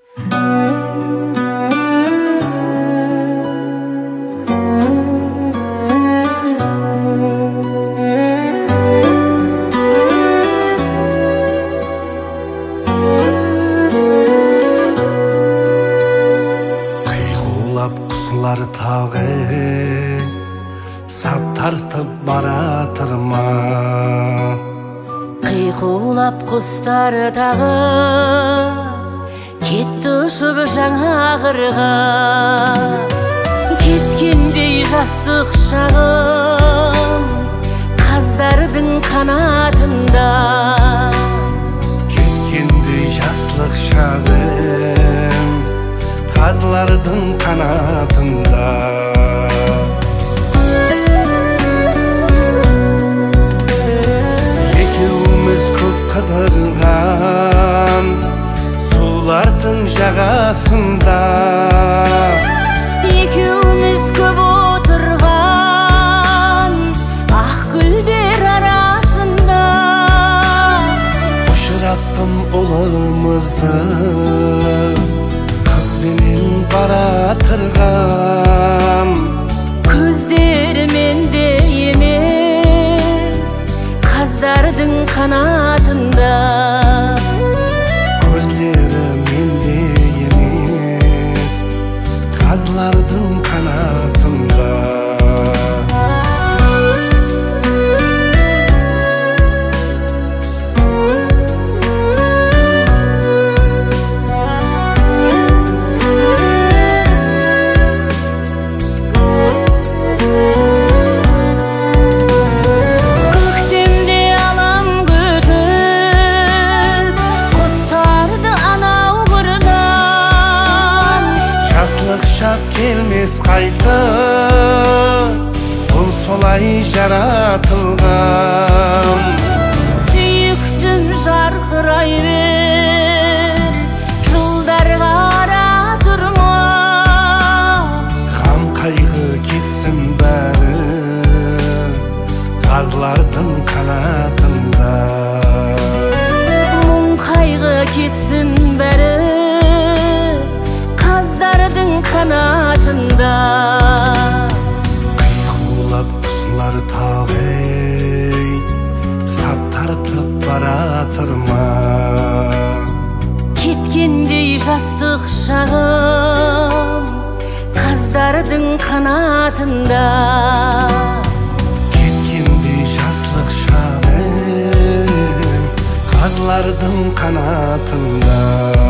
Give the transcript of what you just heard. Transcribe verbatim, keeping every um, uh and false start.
Құсылар тағы сап тартып баратырма. Қиқулап құстар тағы кетті ұшып жаңа қырға. Кеткендей жастық шағым қаздардың қанатында. Кеткендей жастық шағым қазлардың қанатында. Екеуміз көп қыдырған сулардың жағасында. Екеуміз көп отырған ақ гүлдер арасында. Ұшыраттым ұлымызды менен баратырған. Көздері менде емес қаздардың қанатында. Көздері менде емес қазлардың қанатында. Шақ келмес қайтып, бұл солай жаратылған. Сүйіктім жарқырай бер, жылдарға ара тұрма. Ғам қайғы кетсін бәрі қазлардың қанатында. Мұң қайғы кетсін бәрі қанатында. Қиқулап құсылар тағы сап тартып баратырма. Кеткендей жастық шағым қаздардың қанатында. Кеткендей жастық шағым қазлардың қанатында.